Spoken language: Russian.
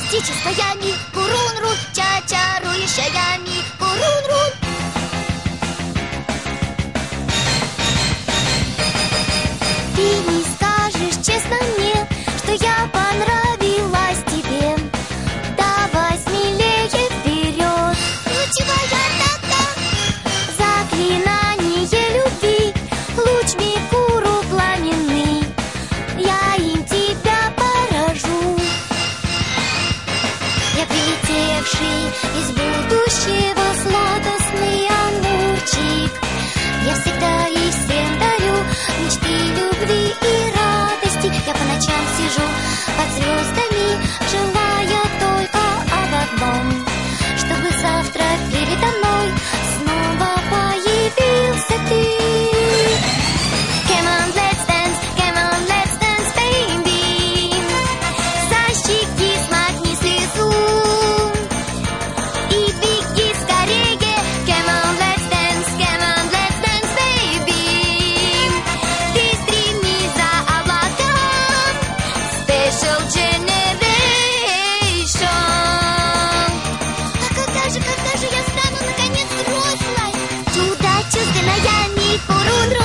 птичьи стаями, курун-рун, чачарующая ями, курун-рун. Ты не скажешь честно мне, что я понравилась тебе? Давай смелее вперед. Ключевая атака. Заклинание любви, луч Микуру пламенный, я им тебя поражу. Я прилетевший из будущего сладостный амурчик. Я всегда и всем дарю мечты, любви и радости. Я по ночам сижу под звездами, желая только об одном, чтобы завтра передо мной снова появился ты. Come on, let's dance, baby. Защити, смахни слезу и беги скорее. Come on, let's dance, baby. Ты стреми за облаком. Special Generation. А когда же я стану наконец взрослой? Чудо чувственная Микурун.